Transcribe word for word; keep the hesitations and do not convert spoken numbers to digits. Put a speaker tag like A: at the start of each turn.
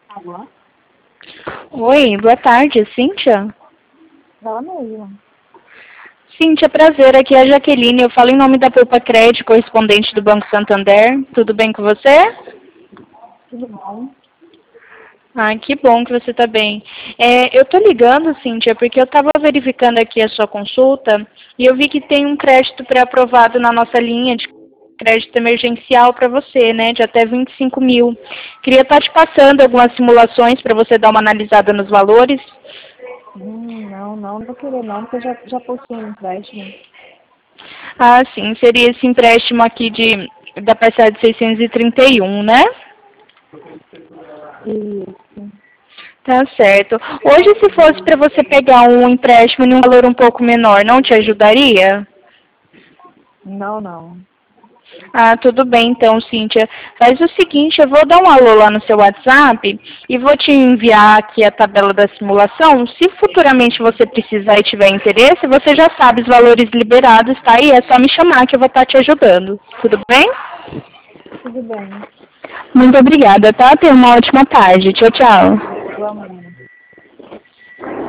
A: Alô?
B: Oi, boa tarde, Cíntia?
A: Ela mesma.
B: Cíntia, prazer, aqui é a Jaqueline, eu falo em nome da Poupa Crédito, correspondente do Banco Santander. Tudo bem com você?
A: Tudo bom?
B: Ah, que bom que você está bem. É, eu estou ligando, Cíntia, porque eu estava verificando aqui a sua consulta e eu vi que tem um crédito pré-aprovado na nossa linha de crédito emergencial para você, né, de até vinte e cinco mil. Queria estar te passando algumas simulações para você dar uma analisada nos valores.
A: Hum, não, não, não vou querer não, porque eu já, já possuo um empréstimo.
B: Ah, sim, seria esse empréstimo aqui de, da parcela de seiscentos e trinta e um, né?
A: Isso.
B: Tá certo. Hoje, se fosse para você pegar um empréstimo em um valor um pouco menor, não te ajudaria?
A: Não, não.
B: Ah, tudo bem então, Cíntia. Faz o seguinte, eu vou dar um alô lá no seu WhatsApp e vou te enviar aqui a tabela da simulação. Se futuramente você precisar e tiver interesse, você já sabe os valores liberados, tá? E é só me chamar que eu vou estar te ajudando. Tudo bem?
A: Tudo bem.
B: Muito obrigada, tá? Tenha uma ótima tarde. Tchau, tchau.
A: Igualmente.